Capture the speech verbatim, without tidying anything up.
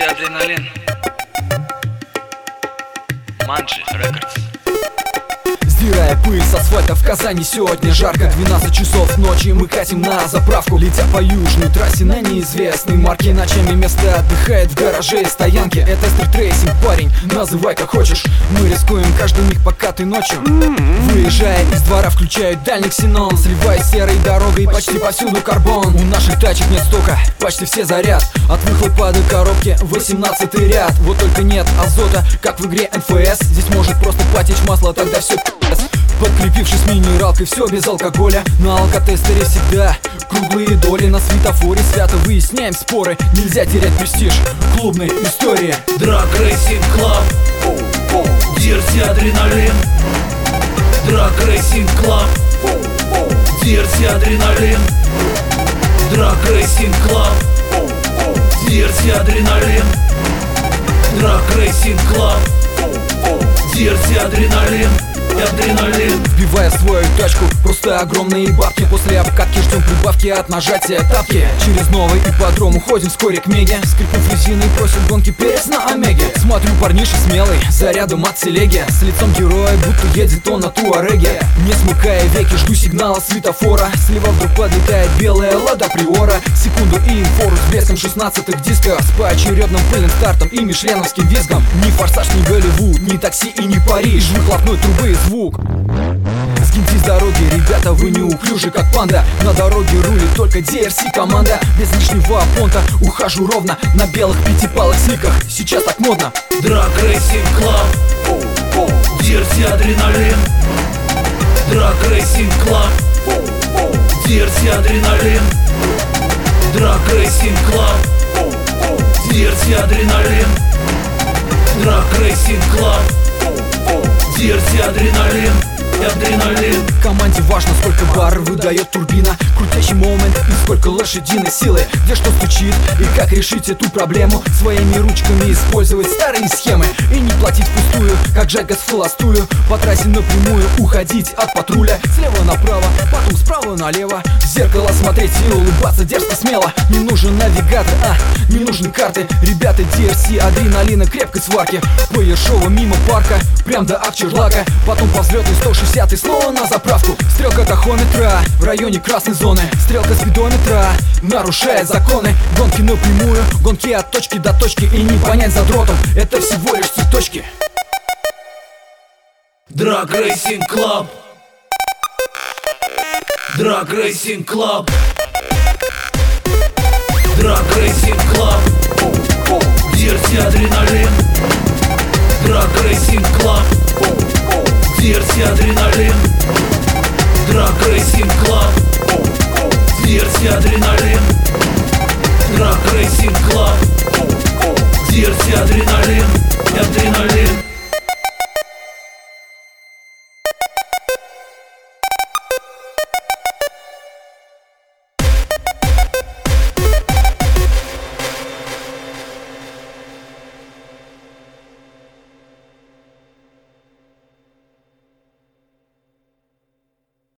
Адреналин. Манджи Рекордс. Сдирая пыль с асфальта в Казани, сегодня жарко. Двенадцать часов ночи, мы катим на заправку. Летя по южной трассе на неизвестной марке. Ночами место отдыхает в гараже и стоянке. Это стритрейсинг, парень, называй как хочешь. Мы рискуем каждый миг, пока ты ночью. Выезжая из двора, включают дальний ксенон. Сливаясь серой дорогой, почти повсюду карбон. У наших тачек нет стока, почти все заряд. От выхлопа до коробки восемнадцатый ряд. Вот только нет азота, как в игре эн эф эс. Здесь может просто потечь масло, тогда все пи***ц. Подкрепившись минералкой, все без алкоголя. На алкотестере всегда круглые доли. На светофоре свято выясняем споры. Нельзя терять престиж клубной истории. Драг Рейсинг Клаб, Дирти Адреналин. Драг Рейсинг Клаб, Дирти Адреналин. Драг Рейсинг Клаб, Дирти Адреналин. Драг Рейсинг Клаб, Дирти Адреналин. Адреналин. Вбивая свою тачку, просто огромные бабки. После обкатки ждем прибавки от нажатия тапки. Через новый ипподром уходим вскоре к меге. Скрипнув резиной, просит гонки перец на омеге. Смотрю, парниша смелый, зарядом от телеги. С лицом героя, будто едет он на туареге. Не смыкая веки, жду сигнала светофора. Слева вдруг подлетает белая Лада Приора. Секунду и инфору с блеском шестнадцатых дисков. С поочередным пыльным стартом и мишленовским визгом. Ни форсаж, ни Голливуд, ни такси и ни Париж. Выхлопной трубы звук. Сгиньте с дороги, ребята, вы неуклюжи как панда. На дороге рулит только ди ар си команда. Без лишнего понта ухожу ровно на белых пятипалых сликах. Сейчас так модно. Драг Рейсинг Клаб, Дирти Адреналин. Драг Рейсинг Клаб, Дирти Адреналин. Драг Рейсинг Клаб, Дирти Адреналин. Драг Рейсинг Клаб, Дирти Адреналин. Адреналин. В команде важно, сколько бар выдает турбина, крутящий момент и сколько лошадиной силы. Где что стучит и как решить эту проблему. Своими ручками использовать старые схемы и не платить впустую, как жать газ в холостую. По трассе напрямую уходить от патруля. Слева направо, потом справа налево. В зеркало смотреть и улыбаться дерзко смело. Не нужен навигатор, а не нужны карты. Ребята, ди ар си Адреналина крепкой сварки. По Ершова мимо парка, прям до Акчерлака. Потом по взлетной сто шестьдесят и снова на заправку. Стрелка тахометра в районе красной зоны. Стрелка спидометра нарушает законы. Гонки напрямую, гонки от точки до точки. И не понять задротом, это всего лишь цветочки. Драг Рейсинг Клаб, Драг Рейсинг Клаб. Драг Рейсинг Клаб, Дирти Адреналин. Драг Рейсинг Клаб, Дирти Адреналин. Драг Рейсинг Клаб, Дирти Адреналин. Драг Рейсинг Клаб, Дирти Адреналин. Адреналин.